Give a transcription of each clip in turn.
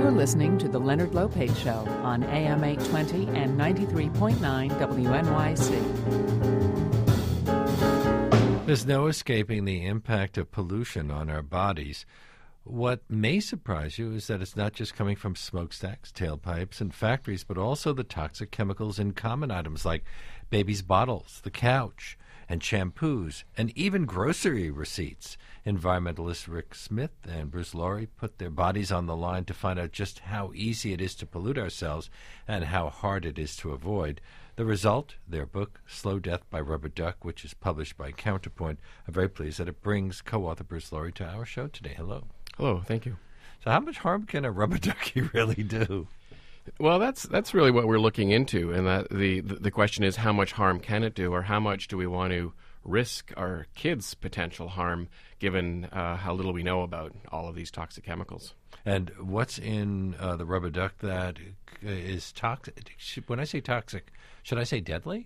You're listening to The Leonard Lopate Show on AM 820 and 93.9 WNYC. There's no escaping the impact of pollution on our bodies. What may surprise you is that it's not just coming from smokestacks, tailpipes, and factories, but also the toxic chemicals in common items like babies' bottles, the couch, and shampoos, and even grocery receipts. Environmentalists Rick Smith and Bruce Laurie put their bodies on the line to find out just how easy it is to pollute ourselves and how hard it is to avoid. The result, their book, Slow Death by Rubber Duck, which is published by Counterpoint. I'm very pleased that it brings co-author Bruce Laurie to our show today. Hello. Hello, thank you. So how much harm can a rubber ducky really do? Well, that's really what we're looking into, and that the question is how much harm can it do, or how much do we want to risk our kids' potential harm, given how little we know about all of these toxic chemicals. And what's in the rubber duck that is toxic? When I say toxic, should I say deadly?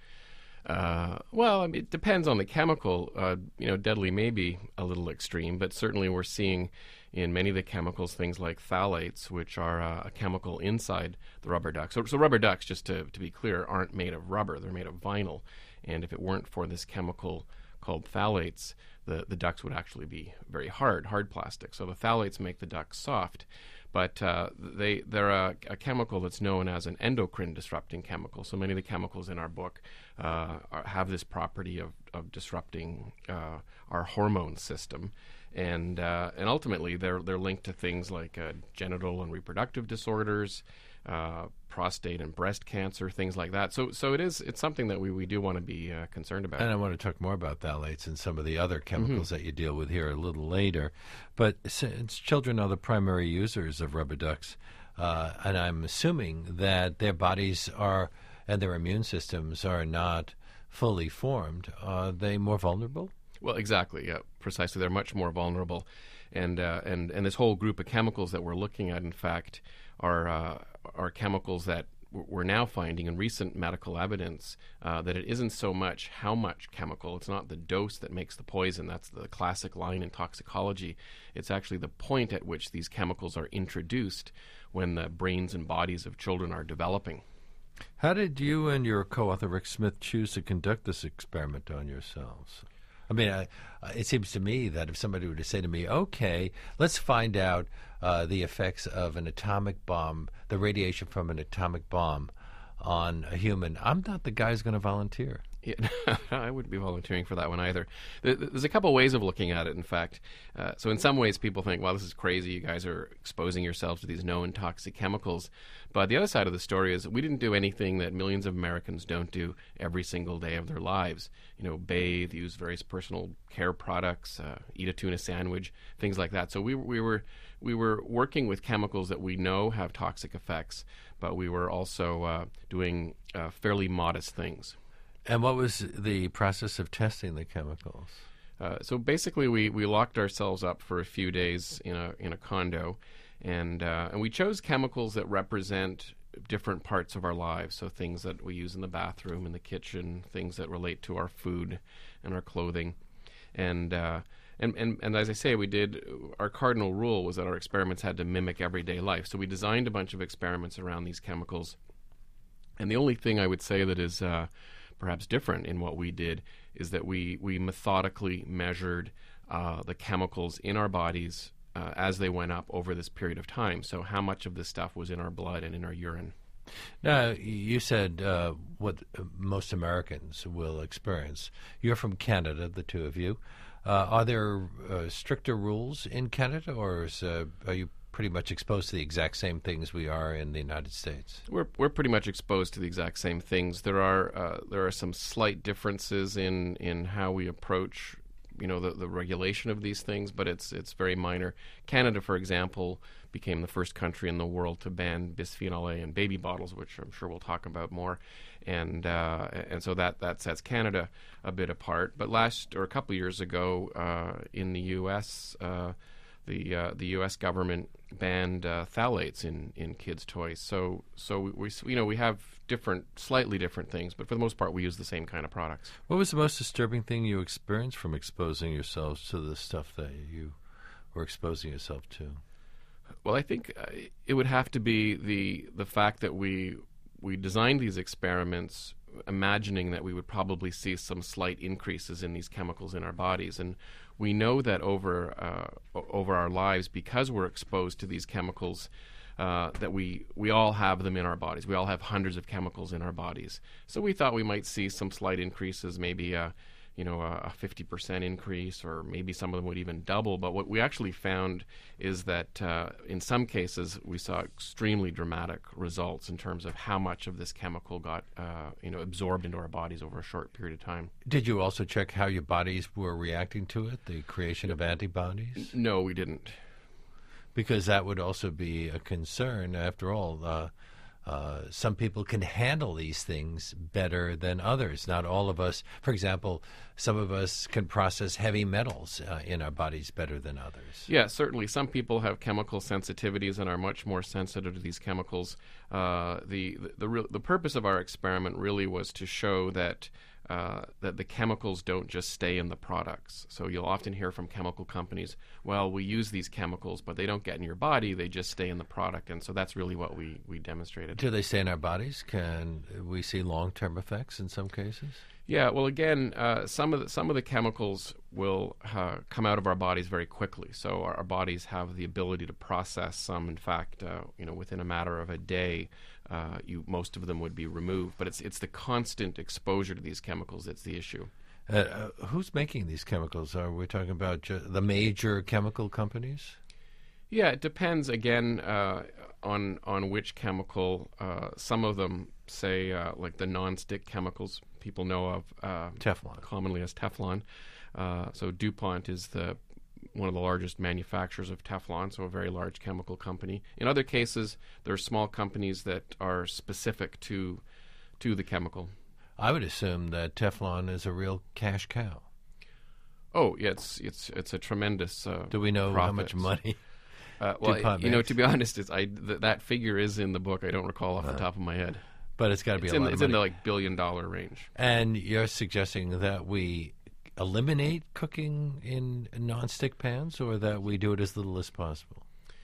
Well, I mean, it depends on the chemical. Deadly may be a little extreme, but certainly we're seeing in many of the chemicals things like phthalates, which are a chemical inside the rubber duck. So rubber ducks, just to be clear, aren't made of rubber. They're made of vinyl. And if it weren't for this chemical called phthalates, the ducks would actually be very hard plastic. So the phthalates make the ducks soft. But they're a chemical that's known as an endocrine disrupting chemical. So many of the chemicals in our book have this property of disrupting our hormone system, and ultimately they're linked to things like genital and reproductive disorders, prostate and breast cancer, things like that. So it's something that we do want to be concerned about. And I want to talk more about phthalates and some of the other chemicals that you deal with here a little later. But since children are the primary users of rubber ducks, and I'm assuming that their bodies are and their immune systems are not fully formed, are they more vulnerable? Well, exactly. Yeah, precisely. They're much more vulnerable. And this whole group of chemicals that we're looking at, in fact, are chemicals that we're now finding in recent medical evidence that it isn't so much how much chemical. It's not the dose that makes the poison. That's the classic line in toxicology. It's actually the point at which these chemicals are introduced when the brains and bodies of children are developing. How did you and your co-author Rick Smith choose to conduct this experiment on yourselves? I mean, it seems to me that if somebody were to say to me, okay, let's find out the effects of an atomic bomb, the radiation from an atomic bomb on a human, I'm not the guy who's going to volunteer. Yeah, I wouldn't be volunteering for that one either. There's a couple ways of looking at it, in fact. So in some ways, people think, well, this is crazy. You guys are exposing yourselves to these known toxic chemicals. But the other side of the story is we didn't do anything that millions of Americans don't do every single day of their lives. Bathe, use various personal care products, eat a tuna sandwich, things like that. So we were working with chemicals that we know have toxic effects, but we were also doing fairly modest things. And what was the process of testing the chemicals? So basically, we locked ourselves up for a few days in a condo, and we chose chemicals that represent different parts of our lives. So things that we use in the bathroom, in the kitchen, things that relate to our food and our clothing, and as I say, our cardinal rule was that our experiments had to mimic everyday life. So we designed a bunch of experiments around these chemicals, and the only thing I would say that is perhaps different in what we did is that we methodically measured the chemicals in our bodies as they went up over this period of time. So how much of this stuff was in our blood and in our urine. Now, you said what most Americans will experience. You're from Canada, the two of you. Are there stricter rules in Canada, or are you pretty much exposed to the exact same things we are in the United States? We're pretty much exposed to the exact same things. There are some slight differences in how we approach the regulation of these things, but it's very minor. Canada, for example, became the first country in the world to ban bisphenol A in baby bottles, which I'm sure we'll talk about more, and so that sets Canada a bit apart. But a couple of years ago, in the U.S., the U.S. government banned phthalates in kids' toys. So we have slightly different things, but for the most part, we use the same kind of products. What was the most disturbing thing you experienced from exposing yourselves to the stuff that you were exposing yourself to? Well, I think it would have to be the fact that we designed these experiments imagining that we would probably see some slight increases in these chemicals in our bodies, and we know that over our lives, because we're exposed to these chemicals, that we all have them in our bodies. We all have hundreds of chemicals in our bodies. So we thought we might see some slight increases, maybe a 50% increase, or maybe some of them would even double. But what we actually found is that in some cases we saw extremely dramatic results in terms of how much of this chemical got absorbed into our bodies over a short period of time. Did you also check how your bodies were reacting to it, the creation of antibodies? No, we didn't. Because that would also be a concern. After all, some people can handle these things better than others. Not all of us. For example, some of us can process heavy metals in our bodies better than others. Yeah, certainly. Some people have chemical sensitivities and are much more sensitive to these chemicals. The purpose of our experiment really was to show that the chemicals don't just stay in the products. So you'll often hear from chemical companies, well, we use these chemicals, but they don't get in your body, they just stay in the product. And so that's really what we demonstrated. Do they stay in our bodies? Can we see long-term effects in some cases? Yeah, well, again, some of the chemicals will come out of our bodies very quickly. So our bodies have the ability to process some. In fact, within a matter of a day, most of them would be removed. But it's the constant exposure to these chemicals that's the issue. Who's making these chemicals? Are we talking about the major chemical companies? Yeah, it depends, again, on which chemical. Some of them, say, like the non-stick chemicals people know of Teflon, commonly as Teflon. So DuPont is one of the largest manufacturers of Teflon, so a very large chemical company. In other cases, there are small companies that are specific to the chemical. I would assume that Teflon is a real cash cow. Oh, yeah, it's a tremendous Do we know profit. how much money? Well, to be honest, that figure is in the book. I don't recall off the top of my head. But it's got to be a lot of money. It's in the billion-dollar range. And you're suggesting that we eliminate cooking in non-stick pans, or that we do it as little as possible?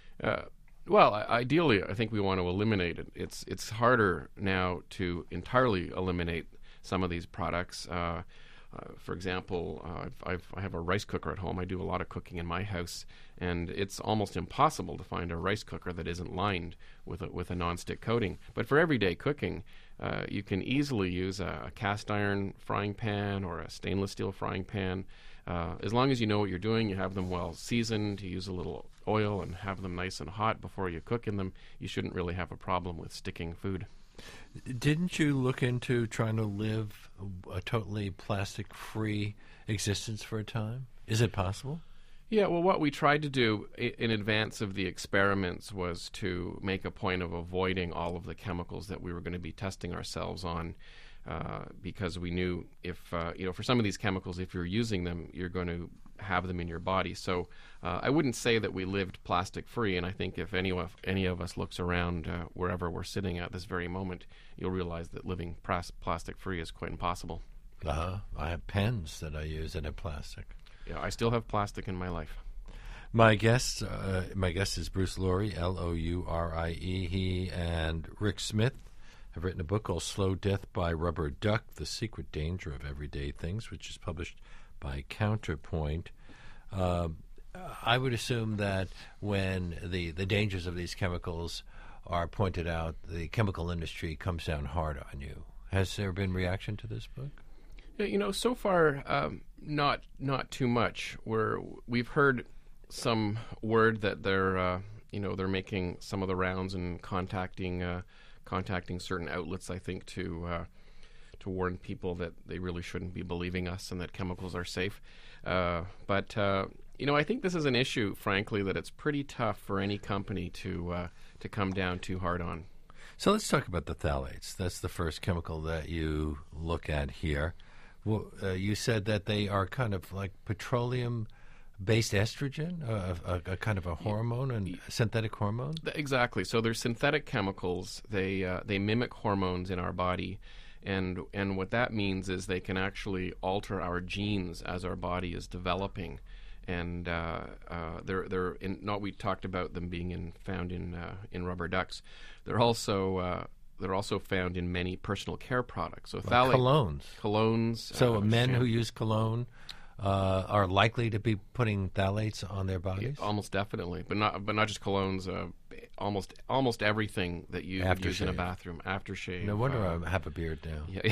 Well, ideally, I think we want to eliminate it. It's harder now to entirely eliminate some of these products. For example, I have a rice cooker at home. I do a lot of cooking in my house, and it's almost impossible to find a rice cooker that isn't lined with a nonstick coating. But for everyday cooking, you can easily use a cast iron frying pan or a stainless steel frying pan. As long as you know what you're doing, you have them well seasoned, you use a little oil and have them nice and hot before you cook in them, you shouldn't really have a problem with sticking food. Didn't you look into trying to live a totally plastic-free existence for a time? Is it possible? Yeah, well, what we tried to do in advance of the experiments was to make a point of avoiding all of the chemicals that we were going to be testing ourselves on, because we knew if, for some of these chemicals, if you're using them, you're going to have them in your body. So I wouldn't say that we lived plastic-free, and I think if any of us looks around wherever we're sitting at this very moment, you'll realize that living plastic-free is quite impossible. I have pens that I use that are plastic. Yeah, I still have plastic in my life. My guest is Bruce Lourie, Lourie. He and Rick Smith have written a book called Slow Death by Rubber Duck, The Secret Danger of Everyday Things, which is published by Counterpoint. I would assume that when the dangers of these chemicals are pointed out, the chemical industry comes down hard on you. Has there been reaction to this book? Yeah, so far, not too much. We've heard some word that they're making some of the rounds and contacting certain outlets, I think, to warn people that they really shouldn't be believing us and that chemicals are safe. But I think this is an issue, frankly, that it's pretty tough for any company to come down too hard on. So let's talk about the phthalates. That's the first chemical that you look at here. Well, you said that they are kind of like petroleum-based estrogen, a kind of a hormone, and a synthetic hormone? Exactly. So they're synthetic chemicals. They mimic hormones in our body. And what that means is they can actually alter our genes as our body is developing. and they're in. Not we talked about them being found in rubber ducks. They're also found in many personal care products. So Like colognes. So men who use cologne are likely to be putting phthalates on their bodies? Yeah, almost definitely, but not just colognes. Almost everything that you would use in a bathroom, aftershave. No wonder I have a beard now. Yeah,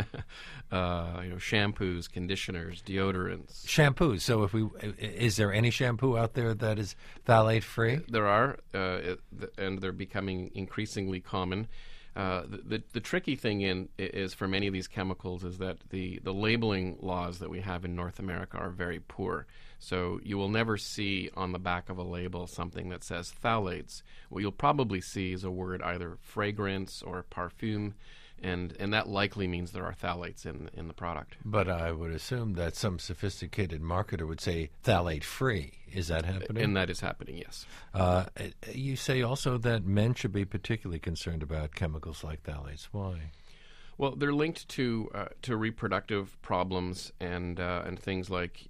shampoos, conditioners, deodorants. Shampoos. So is there any shampoo out there that is phthalate free? There are, and they're becoming increasingly common. The tricky thing is for many of these chemicals is that the labeling laws that we have in North America are very poor. So you will never see on the back of a label something that says phthalates. What you'll probably see is a word either fragrance or parfum, and that likely means there are phthalates in the product. But I would assume that some sophisticated marketer would say phthalate free. Is that happening? And that is happening, yes. You say also that men should be particularly concerned about chemicals like phthalates. Why? Well, they're linked to reproductive problems and things like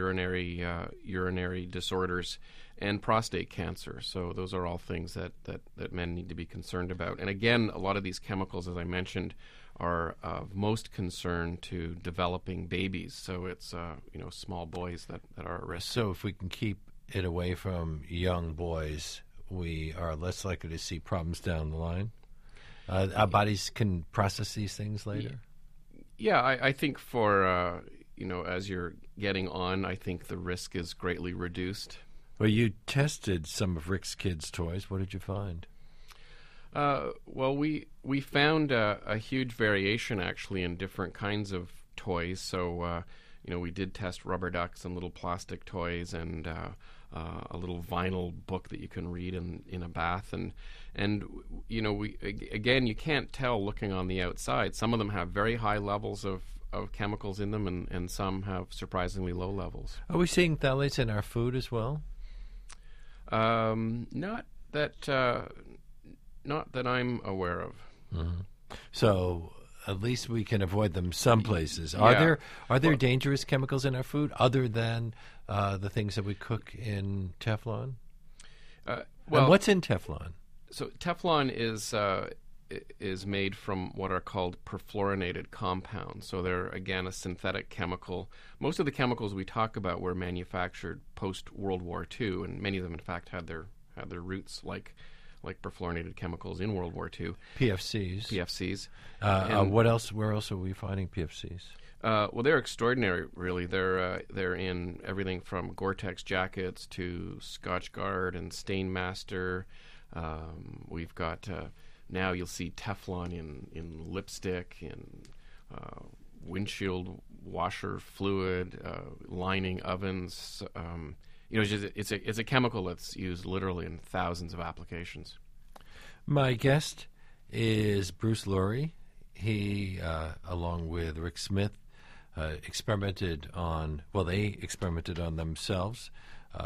urinary disorders and prostate cancer. So those are all things that men need to be concerned about. And again, a lot of these chemicals, as I mentioned, are of most concern to developing babies. So it's small boys that are at risk. So if we can keep it away from young boys, we are less likely to see problems down the line. Our bodies can process these things later? Yeah, I think for, as you're getting on, I think the risk is greatly reduced. Well, you tested some of Rick's kids' toys. What did you find? Well, we found a huge variation, actually, in different kinds of toys. So, we did test rubber ducks and little plastic toys and a little vinyl book that you can read in a bath. And you can't tell looking on the outside. Some of them have very high levels of chemicals in them, and some have surprisingly low levels. Are we seeing phthalates in our food as well? Not that I'm aware of. Mm-hmm. So at least we can avoid them some places. Are there dangerous chemicals in our food other than the things that we cook in Teflon? And what's in Teflon? So Teflon is made from what are called perfluorinated compounds. So they're, again, a synthetic chemical. Most of the chemicals we talk about were manufactured post-World War II, and many of them, in fact, had their roots like perfluorinated chemicals in World War II. PFCs. What else? Where else are we finding PFCs? Well, they're extraordinary, really. They're in everything from Gore-Tex jackets to Scotchgard and Stainmaster. We've got now you'll see Teflon in lipstick, in windshield washer fluid, lining ovens. It's a chemical that's used literally in thousands of applications. My guest is Bruce Laurie. He, along with Rick Smith, experimented on themselves,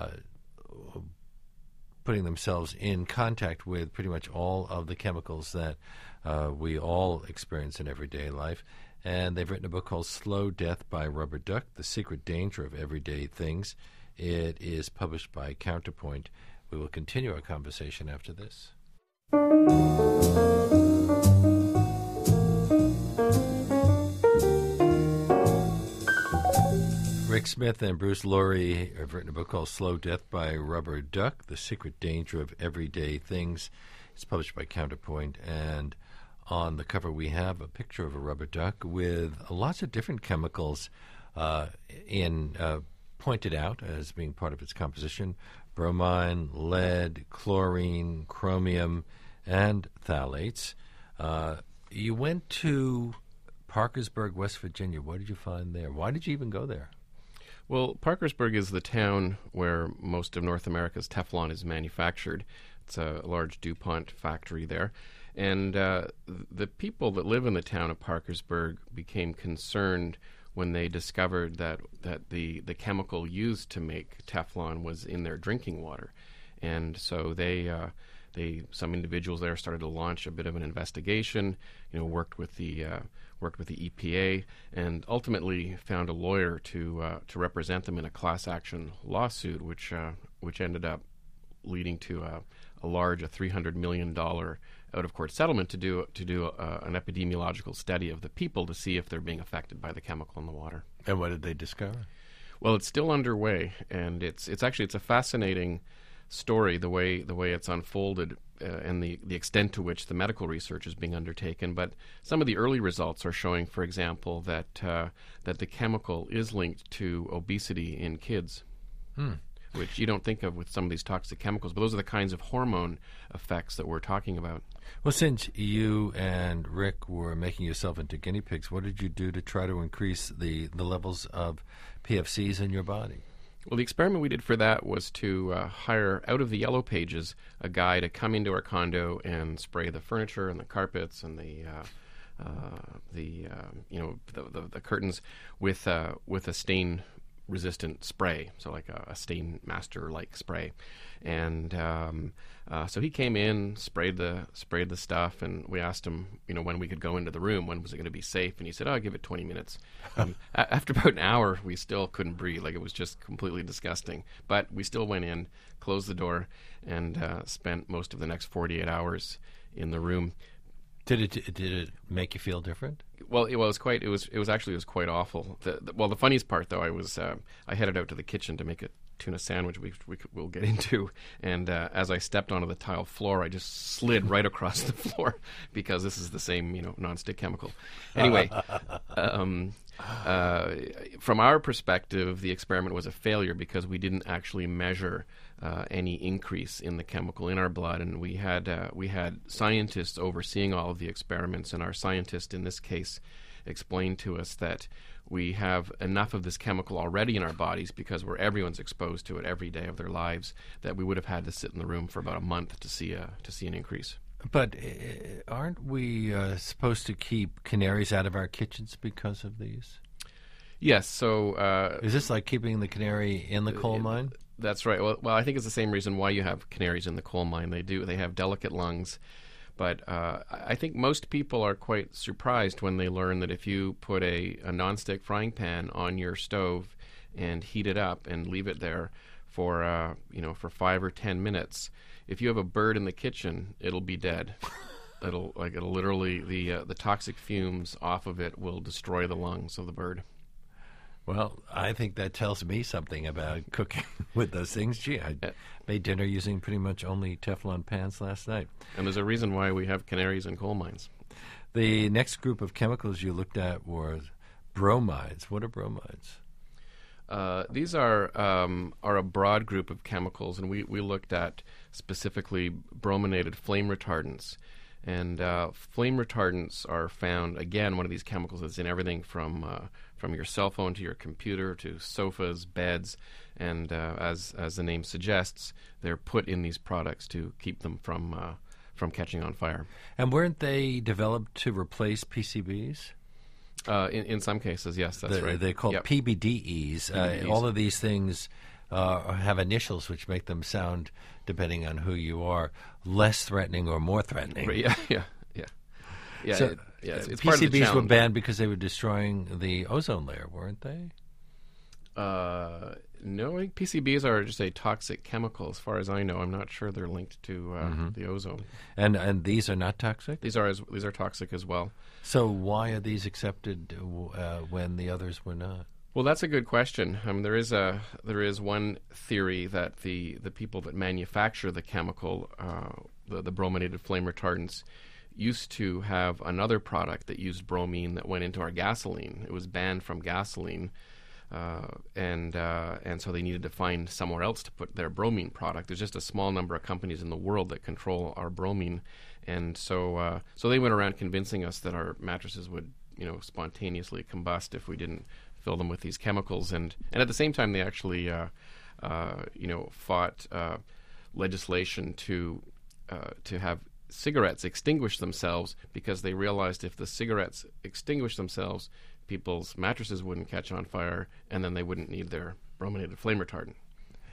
putting themselves in contact with pretty much all of the chemicals that we all experience in everyday life. And they've written a book called Slow Death by Rubber Duck, The Secret Danger of Everyday Things. It is published by Counterpoint. We will continue our conversation after this. Rick Smith and Bruce Laurie have written a book called Slow Death by Rubber Duck, The Secret Danger of Everyday Things. It's published by Counterpoint, and on the cover we have a picture of a rubber duck with lots of different chemicals pointed out as being part of its composition: bromine, lead, chlorine, chromium, and phthalates. You went to Parkersburg, West Virginia. What did you find there? Why did you even go there? Well, Parkersburg is the town where most of North America's Teflon is manufactured. It's a large DuPont factory there. And the people that live in the town of Parkersburg became concerned when they discovered that the chemical used to make Teflon was in their drinking water. And so they some individuals there started to launch a bit of an investigation. Worked with the EPA, and ultimately found a lawyer to represent them in a class action lawsuit, which ended up leading to a $300 million out of court settlement to do an epidemiological study of the people to see if they're being affected by the chemical in the water. And what did they discover? Well, it's still underway, and it's a fascinating story the way it's unfolded and the extent to which the medical research is being undertaken. But some of the early results are showing, for example, that the chemical is linked to obesity in kids. Which you don't think of with some of these toxic chemicals, but those are the kinds of hormone effects that we're talking about. Well, since you and Rick were making yourself into guinea pigs, what did you do to try to increase the levels of PFCs in your body? Well, the experiment we did for that was to hire, out of the Yellow Pages, a guy to come into our condo and spray the furniture and the carpets and the curtains with a stain resistant spray, so like a Stain Master like spray, and so he came in, sprayed the stuff, and we asked him, when we could go into the room, when was it going to be safe, and he said, "Oh, I'll give it 20 minutes." After about an hour, we still couldn't breathe; like it was just completely disgusting. But we still went in, closed the door, and spent most of the next 48 hours in the room. Did it make you feel different? Well, it was quite quite awful. The funniest part though, I headed out to the kitchen to make a tuna sandwich we'll get into, and as I stepped onto the tile floor, I just slid right across the floor because this is the same nonstick chemical. Anyway, from our perspective, the experiment was a failure because we didn't actually measure any increase in the chemical in our blood, and we had scientists overseeing all of the experiments, and our scientist in this case explained to us that we have enough of this chemical already in our bodies because everyone's exposed to it every day of their lives, that we would have had to sit in the room for about a month to see an increase. But aren't we supposed to keep canaries out of our kitchens because of these? Yes. So is this like keeping the canary in the coal mine? That's right. Well, I think it's the same reason why you have canaries in the coal mine. They have delicate lungs. But I think most people are quite surprised when they learn that if you put a nonstick frying pan on your stove and heat it up and leave it there for 5 or 10 minutes, if you have a bird in the kitchen, it'll be dead. It'll literally the toxic fumes off of it will destroy the lungs of the bird. Well, I think that tells me something about cooking with those things. Gee, I made dinner using pretty much only Teflon pans last night. And there's a reason why we have canaries in coal mines. The next group of chemicals you looked at were bromides. What are bromides? These are a broad group of chemicals, and we looked at specifically brominated flame retardants. And flame retardants are found, again, one of these chemicals that's in everything from your cell phone to your computer to sofas, beds, and as the name suggests, they're put in these products to keep them from catching on fire. And weren't they developed to replace PCBs? In some cases, yes, that's right. They're called PBDEs. PBDEs. All of these things have initials which make them sound, depending on who you are, less threatening or more threatening. Yeah. So, it's part of the PCBs were challenge. banned because they were destroying the ozone layer, weren't they? No, I think PCBs are just a toxic chemical. As far as I know, I'm not sure they're linked to the ozone. And these are not toxic? These are toxic as well. So why are these accepted when the others were not? Well, that's a good question. There is one theory that the people that manufacture the chemical, the brominated flame retardants, used to have another product that used bromine that went into our gasoline. It was banned from gasoline, and so they needed to find somewhere else to put their bromine product. There's just a small number of companies in the world that control our bromine, and so they went around convincing us that our mattresses would spontaneously combust if we didn't fill them with these chemicals, and at the same time they actually fought legislation to have cigarettes extinguish themselves, because they realized if the cigarettes extinguished themselves, people's mattresses wouldn't catch on fire, and then they wouldn't need their brominated flame retardant.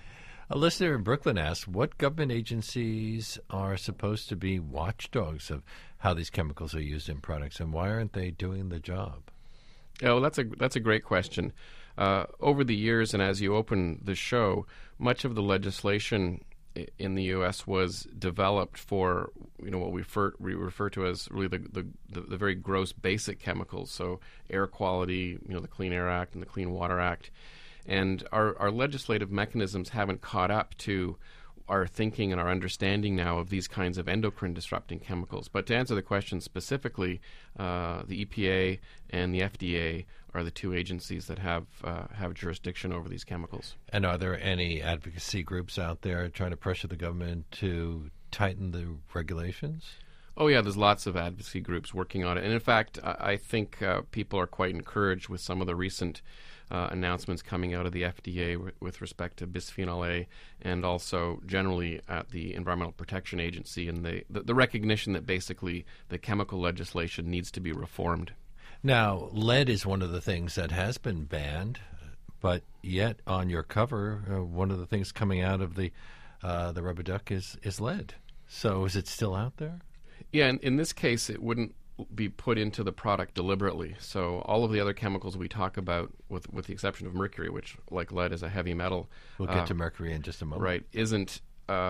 A listener in Brooklyn asked, what government agencies are supposed to be watchdogs of how these chemicals are used in products, and why aren't they doing the job? Oh, well, that's a great question. Over the years, and as you open the show, much of the legislation in the U.S. was developed for what we refer to as really the very gross basic chemicals. So air quality, the Clean Air Act and the Clean Water Act, and our legislative mechanisms haven't caught up to our thinking and our understanding now of these kinds of endocrine disrupting chemicals. But to answer the question specifically, the EPA and the FDA are the two agencies that have jurisdiction over these chemicals. And are there any advocacy groups out there trying to pressure the government to tighten the regulations? Oh, yeah, there's lots of advocacy groups working on it. And in fact, I think people are quite encouraged with some of the recent announcements coming out of the FDA with respect to bisphenol A, and also generally at the Environmental Protection Agency, and the recognition that basically the chemical legislation needs to be reformed. Now, lead is one of the things that has been banned, but yet on your cover, one of the things coming out of the rubber duck is lead. So is it still out there? Yeah, in this case, it wouldn't be put into the product deliberately. So all of the other chemicals we talk about, with the exception of mercury, which, like lead, is a heavy metal. We'll get to mercury in just a moment. Right, isn't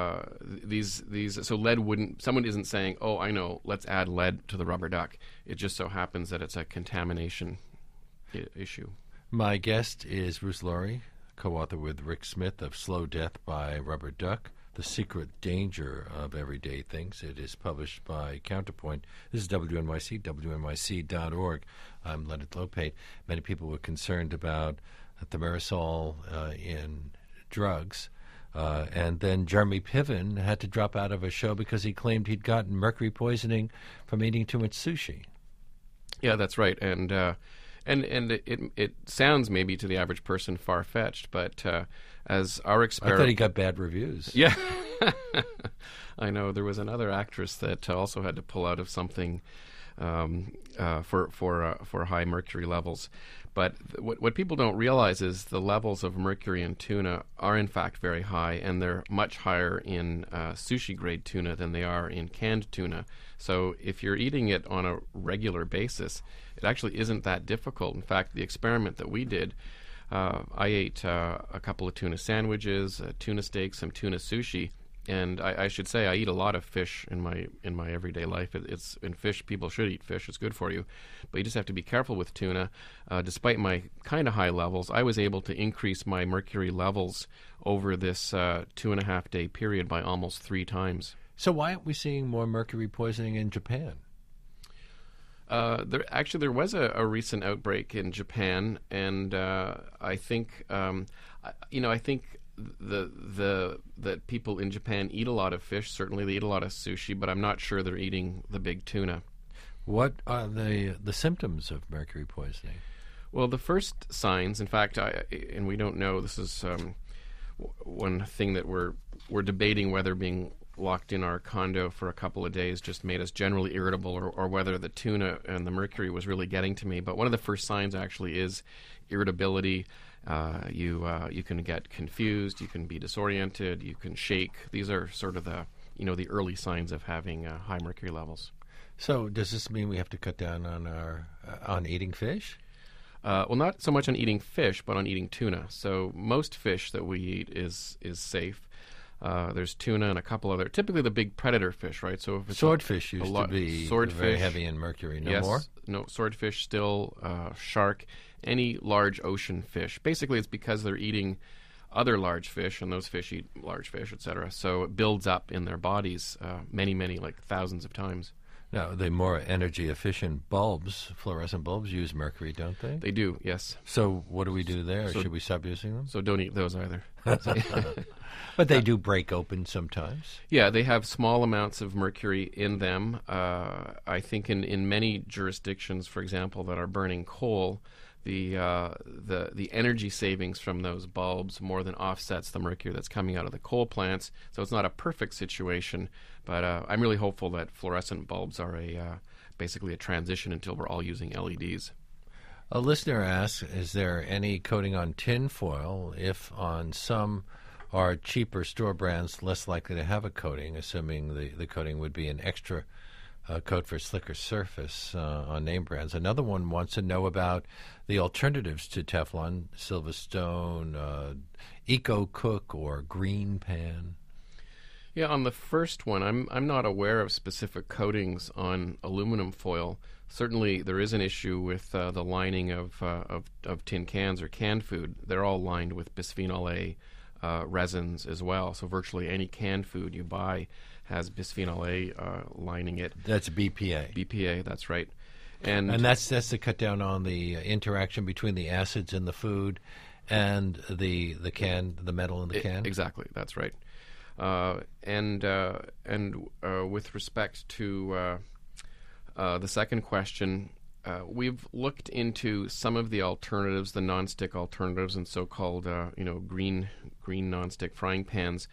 these so lead wouldn't. Someone isn't saying, "Oh, I know, let's add lead to the rubber duck." It just so happens that it's a contamination issue. My guest is Bruce Laurie, co-author with Rick Smith of Slow Death by Rubber Duck: The Secret Danger of Everyday Things. It is published by Counterpoint. This is WNYC, WNYC.org. I'm Leonard Lopate. Many people were concerned about thimerosal in drugs. And then Jeremy Piven had to drop out of a show because he claimed he'd gotten mercury poisoning from eating too much sushi. Yeah, that's right. And it sounds maybe to the average person far-fetched, but as our experiment... I thought he got bad reviews. Yeah. I know. There was another actress that also had to pull out of something for high mercury levels. But what people don't realize is the levels of mercury in tuna are in fact very high, and they're much higher in sushi-grade tuna than they are in canned tuna. So if you're eating it on a regular basis, it actually isn't that difficult. In fact, the experiment that we did, I ate a couple of tuna sandwiches, tuna steaks, some tuna sushi. And I should say I eat a lot of fish in my everyday life. It's in fish. People should eat fish. It's good for you, but you just have to be careful with tuna. Despite my kind of high levels, I was able to increase my mercury levels over this 2.5 day period by almost 3 times. So why aren't we seeing more mercury poisoning in Japan? There was a recent outbreak in Japan, and I think I think that people in Japan eat a lot of fish. Certainly, they eat a lot of sushi, but I'm not sure they're eating the big tuna. What are the symptoms of mercury poisoning? Well, the first signs, in fact, and we don't know. This is one thing that we're debating, whether being locked in our condo for a couple of days just made us generally irritable, or whether the tuna and the mercury was really getting to me. But one of the first signs actually is irritability. You can get confused, you can be disoriented, you can shake. These are sort of the early signs of having high mercury levels. So does this mean we have to cut down on eating fish? Well, not so much on eating fish, but on eating tuna. So most fish that we eat is safe. There's tuna and a couple other, typically the big predator fish, right? So if it's swordfish used to be very heavy in mercury. Yes, more? No, swordfish still, shark, any large ocean fish. Basically, it's because they're eating other large fish, and those fish eat large fish, etc. So it builds up in their bodies many, like thousands of times. Now, the more energy-efficient bulbs, fluorescent bulbs, use mercury, don't they? They do, yes. So what do we do there? Should we stop using them? So don't eat those either. But they do break open sometimes. Yeah, they have small amounts of mercury in them. I think in many jurisdictions, for example, that are burning coal, the energy savings from those bulbs more than offsets the mercury that's coming out of the coal plants. So it's not a perfect situation, but I'm really hopeful that fluorescent bulbs are basically a transition until we're all using LEDs. A listener asks, is there any coating on tin foil if on some are cheaper store brands less likely to have a coating, assuming the coating would be an extra coat for slicker surface on name brands. Another one wants to know about the alternatives to Teflon, Silverstone, EcoCook, or Green Pan. Yeah, on the first one, I'm not aware of specific coatings on aluminum foil. Certainly, there is an issue with the lining of tin cans or canned food. They're all lined with bisphenol A resins as well. So virtually any canned food you buy has bisphenol A lining it. That's BPA. BPA, that's right. And that's to cut down on the interaction between the acids in the food and the metal in the can. Exactly, that's right. And with respect to the second question, we've looked into some of the alternatives, the nonstick alternatives, and so-called green nonstick frying pans.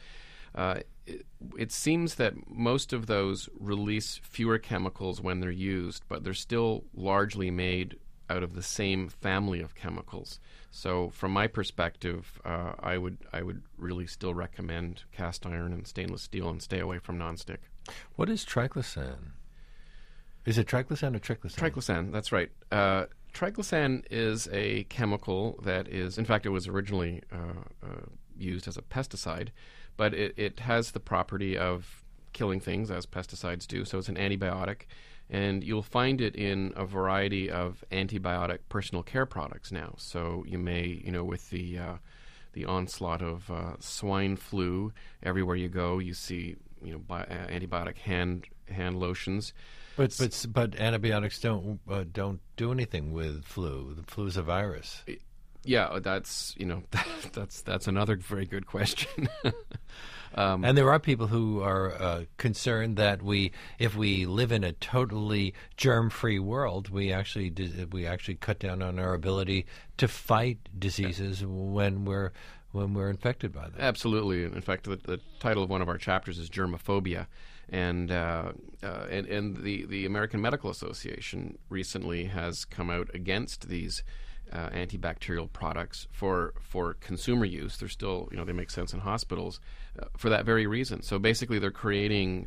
It seems that most of those release fewer chemicals when they're used, but they're still largely made out of the same family of chemicals. So, from my perspective, I would really still recommend cast iron and stainless steel and stay away from nonstick. What is triclosan? Is it triclosan or triclosan? Triclosan, that's right. Triclosan is a chemical that is, in fact, it was originally used as a pesticide, but it has the property of killing things, as pesticides do, so it's an antibiotic. And you'll find it in a variety of antibiotic personal care products now. So you may, with the onslaught of swine flu, everywhere you go, you see, antibiotic hand lotions. But antibiotics don't do anything with flu. The flu is a virus. Yeah, that's another very good question. And there are people who are concerned that if we live in a totally germ-free world, we actually cut down on our ability to fight diseases when we're infected by them. Absolutely. In fact, the title of one of our chapters is germophobia, and the American Medical Association recently has come out against these antibacterial products for consumer use. They're still, they make sense in hospitals for that very reason. So basically, they're creating,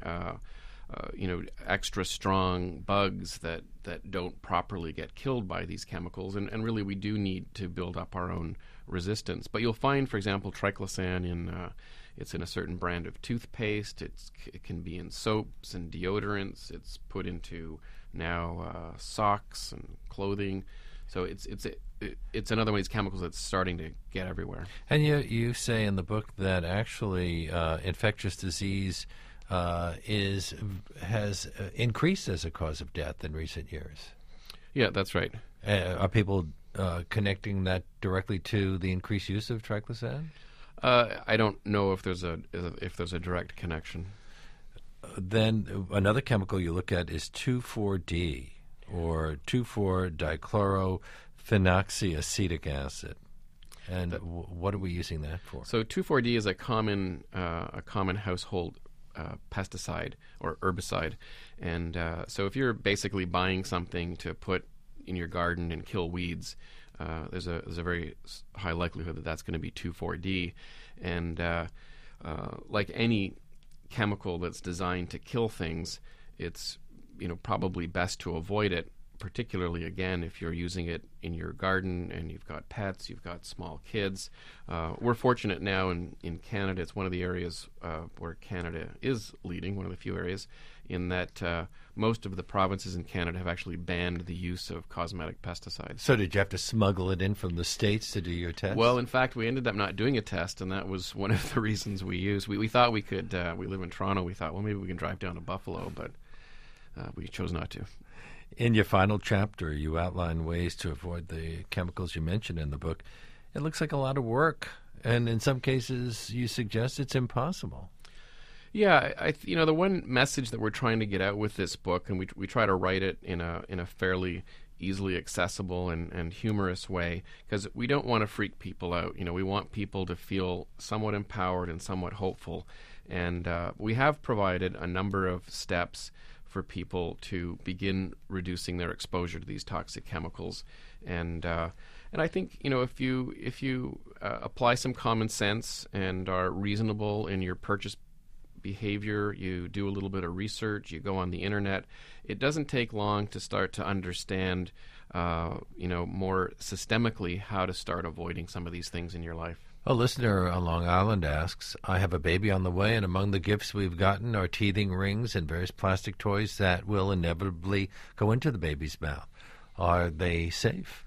extra strong bugs that don't properly get killed by these chemicals. And really, we do need to build up our own resistance. But you'll find, for example, triclosan it's in a certain brand of toothpaste. It can be in soaps and deodorants. It's put into now socks and clothing. So it's another one of these chemicals that's starting to get everywhere. And you say in the book that actually infectious disease has increased as a cause of death in recent years. Yeah, that's right. Are people connecting that directly to the increased use of triclosan? I don't know if there's a direct connection. Then another chemical you look at is 2,4-D. Or 2,4-dichlorophenoxyacetic acid, and what are we using that for? So 2,4-D is a common household pesticide or herbicide, and so if you're basically buying something to put in your garden and kill weeds, there's a very high likelihood that that's going to be 2,4-D, and like any chemical that's designed to kill things, it's probably best to avoid it, particularly, again, if you're using it in your garden and you've got pets, you've got small kids. We're fortunate now in Canada. It's one of the areas where Canada is leading, one of the few areas, in that most of the provinces in Canada have actually banned the use of cosmetic pesticides. So did you have to smuggle it in from the States to do your test? Well, in fact, we ended up not doing a test, and that was one of the reasons we used. We thought we could, we live in Toronto, we thought, well, maybe we can drive down to Buffalo, but we chose not to. In your final chapter, you outline ways to avoid the chemicals you mentioned in the book. It looks like a lot of work, and in some cases, you suggest it's impossible. Yeah, the one message that we're trying to get out with this book, and we try to write it in a fairly easily accessible and humorous way, because we don't want to freak people out. We want people to feel somewhat empowered and somewhat hopeful, and we have provided a number of steps for people to begin reducing their exposure to these toxic chemicals. And And I think, if you apply some common sense and are reasonable in your purchase behavior, you do a little bit of research, you go on the internet, it doesn't take long to start to understand, more systemically how to start avoiding some of these things in your life. A listener on Long Island asks, I have a baby on the way, and among the gifts we've gotten are teething rings and various plastic toys that will inevitably go into the baby's mouth. Are they safe?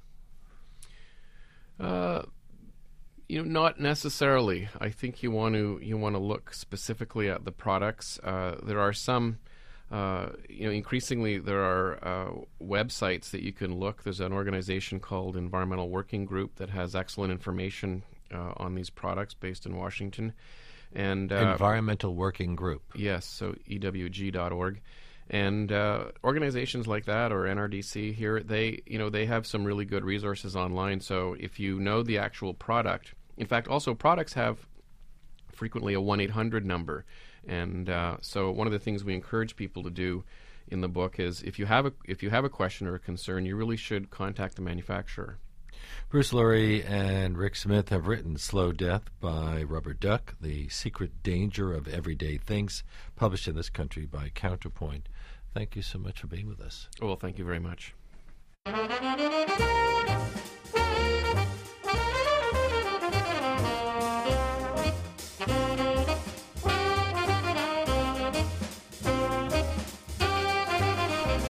Not necessarily. I think you want to look specifically at the products. There are some, increasingly there are websites that you can look. There's an organization called Environmental Working Group that has excellent information on these products based in Washington. And Environmental Working Group. Yes, so EWG.org. And organizations like that, or NRDC here, they have some really good resources online. So if you know the actual product, in fact, also products have frequently a 1-800 number. And so one of the things we encourage people to do in the book is if you have a question or a concern, you really should contact the manufacturer. Bruce Lurie and Rick Smith have written Slow Death by Rubber Duck, The Secret Danger of Everyday Things, published in this country by Counterpoint. Thank you so much for being with us. Well, thank you very much.